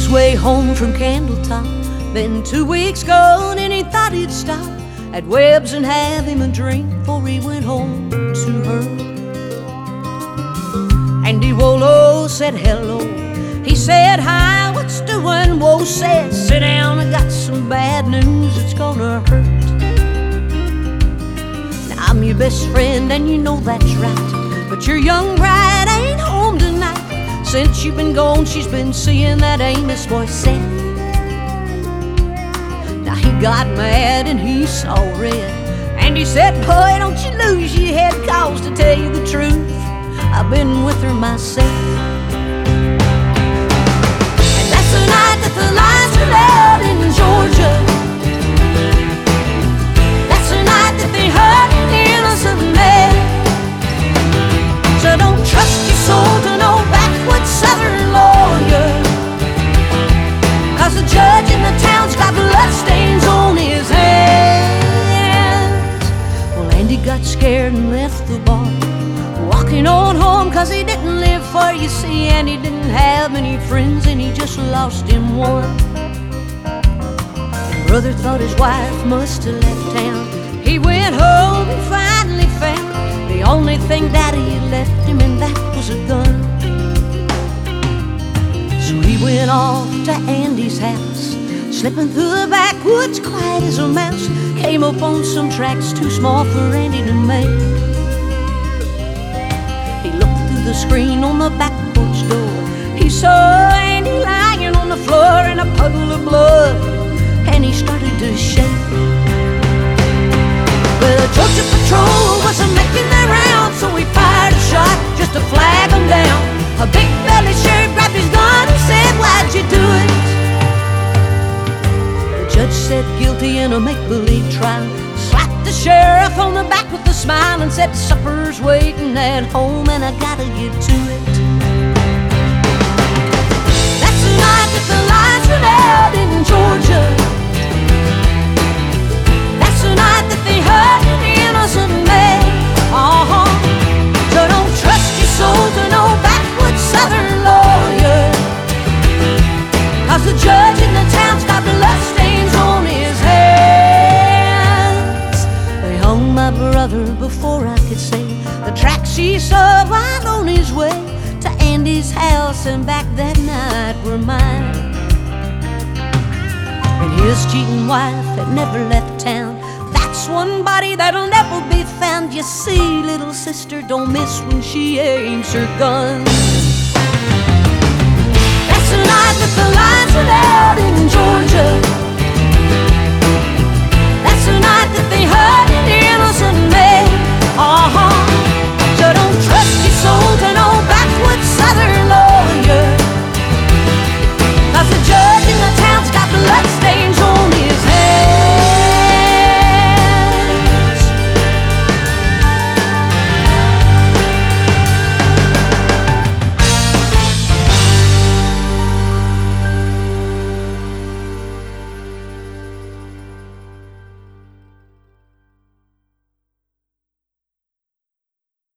his way home from Candletop. Been 2 weeks gone and he thought he'd stop at Webb's and have him a drink before he went home to her. Andy Wolo said hello. He said hi, what's doing? Whoa said sit down, I got some bad news, it's gonna hurt. Now I'm your best friend and you know that's right, but your young bride ain't home tonight. Since you've been gone, she's been seeing that Amos boy Seth. Now he got mad and he saw red, and he said, boy, don't you lose your head, cause to tell you the truth, I've been with her myself. And that's the night that the lights were out in Georgia. That's the night that they hurt an innocent man. So don't trust your soul to no backwoods southern lawyer, cause the judge in the town's got bloodstains on his hands. Well, Andy got scared and left the bar, walking on home cause he didn't live far, you see, and he didn't have many friends and he just lost him one. And brother thought his wife must have left town. He went home and finally found the only thing daddy had left him, and that was a gun. So he went off to Andy's house, slipping through the backwoods quiet as a mouse. Came upon some tracks too small for Andy to make. He looked through the screen on the back porch door. He saw Andy lying on the floor in a puddle of blood, and he started to shake. Well, the Georgia patrol wasn't making their round, so he fired a shot just to flag them down. A big belly sheriff grabbed his gun and said, why'd you do it? The judge said guilty in a make-believe trial, slapped the sheriff on the back with a smile and said, supper's waiting at home and I gotta get to it. That's the night that the lights went out in Georgia. That's the night that they hurt an innocent man. So don't trust your soul to no backwoods southern lawyer, cause the judge in the town's got bloodstains on his hands. They hung my brother before I could say the tracks he saw while on his way to Andy's house and back that night were mine. And his cheating wife had never left town. That's one body that'll never be found. You see, little sister don't miss when she aims her gun. That's the night that